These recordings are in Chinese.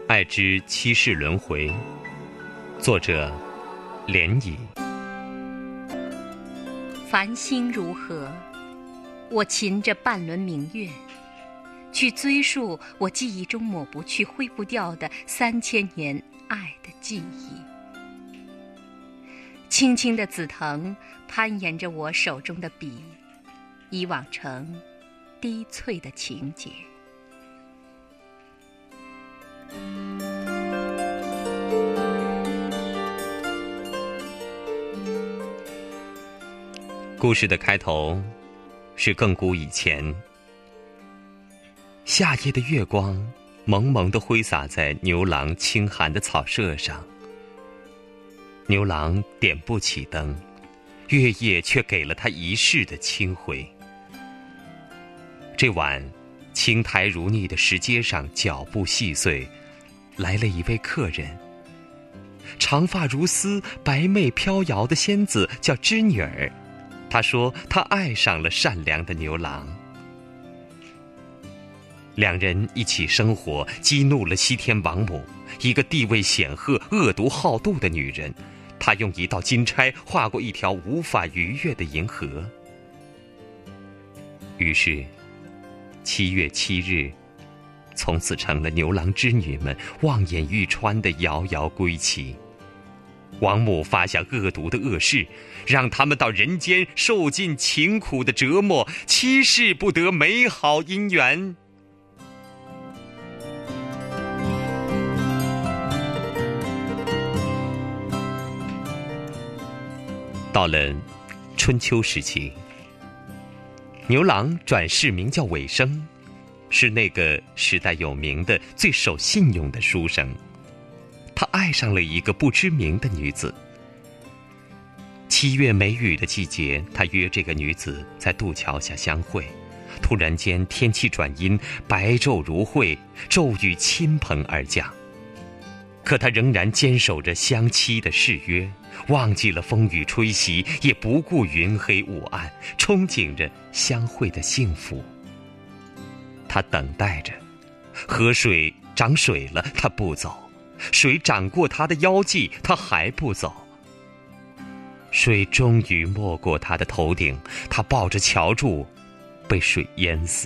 爱之七世轮回，作者涟漪。 繁星如何，我擎着半轮明月，去追溯我记忆中抹不去、挥不掉的3000年爱的记忆。青青的紫藤攀沿着我手中的笔，以往成低翠的情节。 故事的开头是亘古以前，夏夜的月光蒙蒙地挥洒在牛郎清寒的草舍上。牛郎点不起灯，月夜却给了他一世的清辉。这晚，青苔如腻的石阶上脚步细碎，来了一位客人。长发如丝、白媚飘摇的仙子叫织女儿。她说她爱上了善良的牛郎。两人一起生活，激怒了西天王母，一个地位显赫、恶毒好斗的女人。她用一道金钗画过一条无法逾越的银河。于是7月7日，从此成了牛郎织女们望眼欲穿的遥遥归期。王母发下恶毒的恶誓，让他们到人间受尽情苦的折磨，7世不得美好姻缘。到了春秋时期，牛郎转世名叫尾生，是那个时代有名的最守信用的书生。他爱上了一个不知名的女子。7月梅雨的季节，他约这个女子在渡桥下相会。突然间天气转阴，白昼如晦，骤雨倾盆而降。可他仍然坚守着相期的誓约，忘记了风雨吹袭，也不顾云黑雾暗，憧憬着相会的幸福。他等待着，河水涨水了，他不走；水涨过他的腰际，他还不走。水终于没过他的头顶，他抱着桥柱，被水淹死。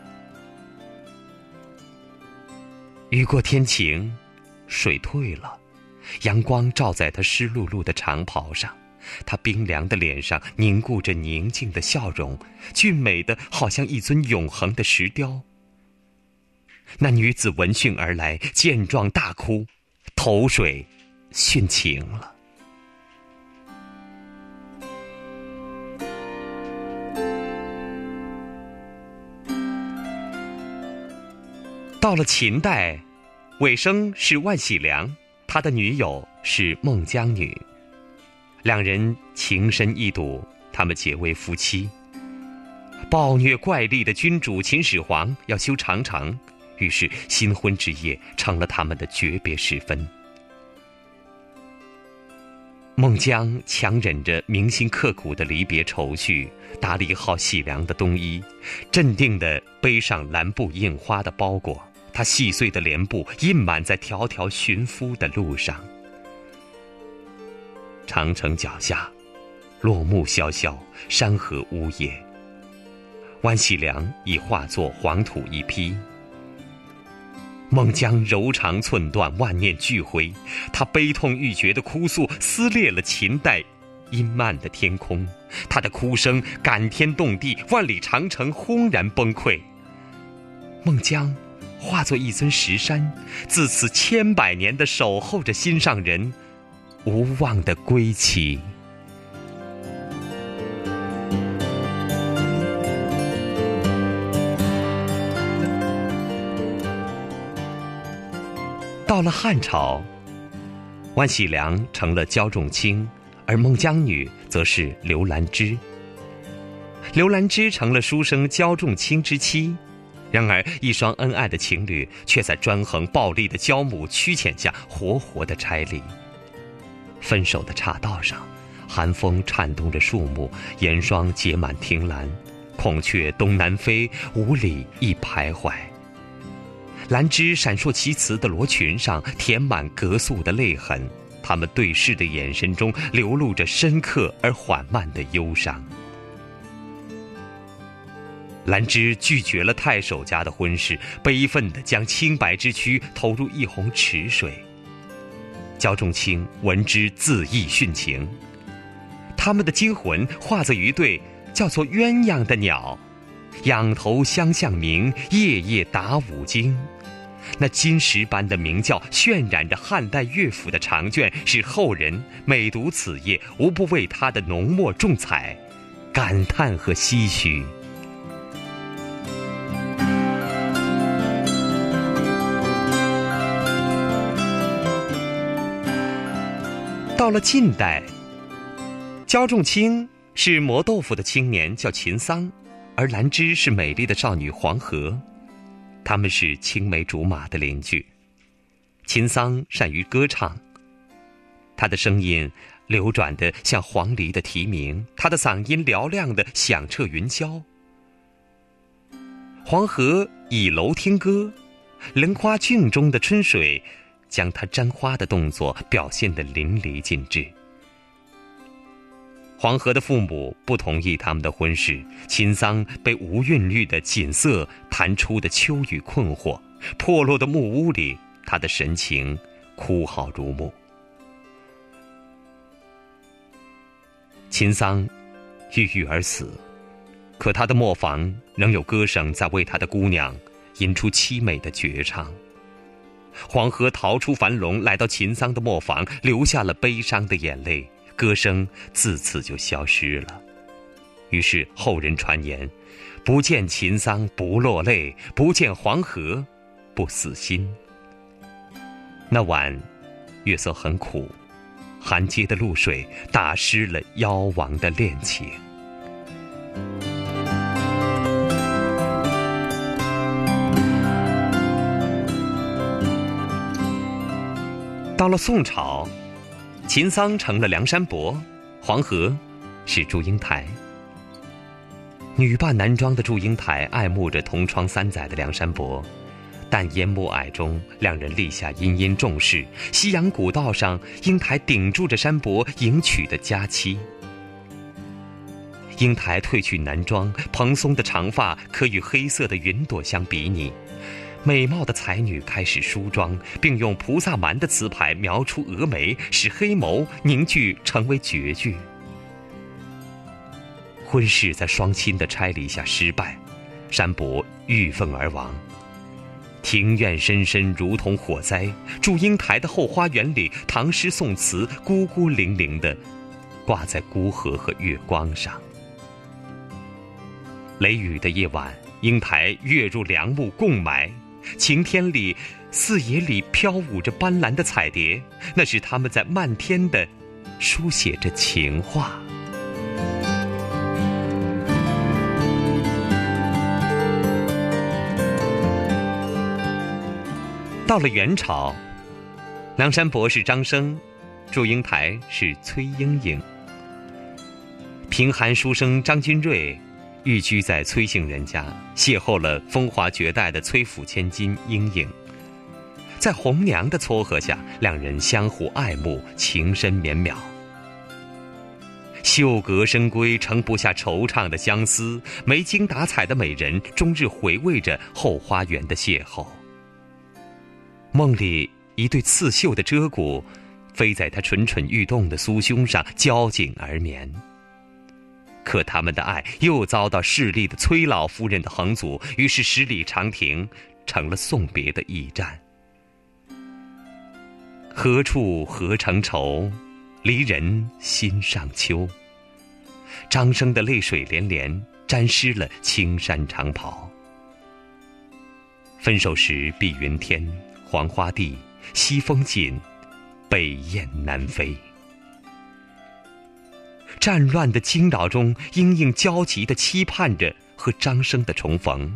雨过天晴，水退了，阳光照在他湿漉漉的长袍上，他冰凉的脸上凝固着宁静的笑容，俊美的好像一尊永恒的石雕。那女子闻讯而来，见状大哭，投水殉情了。到了秦代，尾生是万喜良，他的女友是孟姜女。两人情深意笃，他们结为夫妻。暴虐怪力的君主秦始皇要修长城，于是新婚之夜成了他们的诀别时分。孟姜强忍着铭心刻骨的离别愁绪，打理好喜良的冬衣，镇定地背上蓝布印花的包裹。他细碎的帘布印满在条条寻夫的路上。长城脚下，落木萧萧，山河呜咽。万喜良已化作黄土一批。孟姜柔肠寸断，万念俱灰，他悲痛欲绝的哭诉撕裂了秦代阴漫的天空，他的哭声感天动地，万里长城轰然崩溃。孟姜化作一尊石山，自此千百年地守候着心上人无望的归期。到了汉朝，万喜良成了焦仲卿，而孟姜女则是刘兰芝。刘兰芝成了书生焦仲卿之妻。然而一双恩爱的情侣却在专横暴力的焦母驱遣下活活的拆离。分手的岔道上，寒风颤动着树木，严霜结满庭栏，孔雀东南飞，五里一徘徊。 兰芝闪烁其词的罗裙上填满格素的泪痕，他们对视的眼神中流露着深刻而缓慢的忧伤。兰芝拒绝了太守家的婚事，悲愤地将清白之躯投入一泓池水。焦仲卿闻之自缢殉情，他们的精魂化作一对叫做鸳鸯的鸟，仰头相向鸣，夜夜打五更。那金石般的鸣叫渲染着汉代乐府的长卷，使后人每读此页，无不为它的浓墨重彩感叹和唏嘘。到了近代，焦仲卿是磨豆腐的青年叫秦桑，而兰芝是美丽的少女黄河，他们是青梅竹马的邻居。秦桑善于歌唱，他的声音流转得像黄鹂的啼鸣，他的嗓音嘹亮地响彻云霄。黄河倚楼听歌，菱花镜中的春水将他沾花的动作表现得淋漓尽致。黄河的父母不同意他们的婚事，秦桑被无韵律的锦瑟弹出的秋雨困惑，破落的木屋里，他的神情枯槁如木。秦桑郁郁而死，可他的磨坊仍有歌声在为他的姑娘吟出凄美的绝唱。黄河逃出樊笼，来到秦桑的磨坊，流下了悲伤的眼泪，歌声自此就消失了。于是后人传言，不见秦桑不落泪，不见黄河不死心。那晚月色很苦，寒街的露水打湿了夭亡的恋情。到了宋朝，秦桑成了梁山伯，黄河是祝英台。女扮男装的祝英台爱慕着同窗3载的梁山伯，但烟幕霭中，两人立下殷殷重誓。西洋古道上，英台顶住着山伯迎娶的佳期。英台褪去男装，蓬松的长发可与黑色的云朵相比拟。美貌的才女开始梳妆，并用菩萨蛮的词牌描出蛾眉，使黑眸凝聚成为绝句。婚事在双亲的差礼下失败，山伯郁愤而亡。庭院深深如同火灾，祝英台的后花园里，唐诗宋词孤孤零零地挂在孤河和月光上。雷雨的夜晚，英台跃入梁木共埋，晴天里，四野里飘舞着斑斓的彩蝶，那是他们在漫天地书写着情话。到了元朝，梁山伯是张生，祝英台是崔莺莺。贫寒书生张君瑞寓居在崔姓人家，邂逅了风华绝代的崔府千金莺莺。在红娘的撮合下，两人相互爱慕，情深绵邈。秀阁深闺盛不下惆怅的相思，没精打采的美人终日回味着后花园的邂逅。梦里一对刺绣的鹧鸪飞在他蠢蠢欲动的酥胸上，交颈而眠。可他们的爱又遭到势利的崔老夫人的横阻，于是十里长亭成了送别的驿站。何处何成愁，离人心上秋。张生的泪水连连，沾湿了青衫长袍。分手时碧云天，黄花地，西风紧，北雁南飞。战乱的惊扰中，莺莺焦急地期盼着和张生的重逢。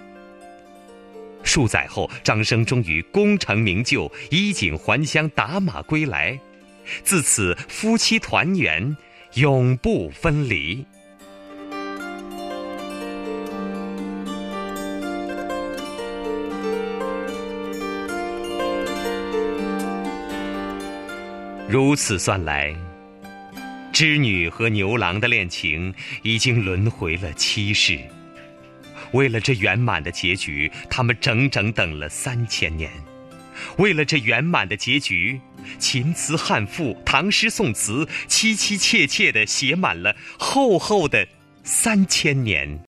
数载后，张生终于功成名就，衣锦还乡，打马归来。自此，夫妻团圆，永不分离。 如此算来，织女和牛郎的恋情已经轮回了7世。为了这圆满的结局，他们整整等了3000年。为了这圆满的结局，秦词汉赋、唐诗宋词，凄凄切切地写满了厚厚的3000年。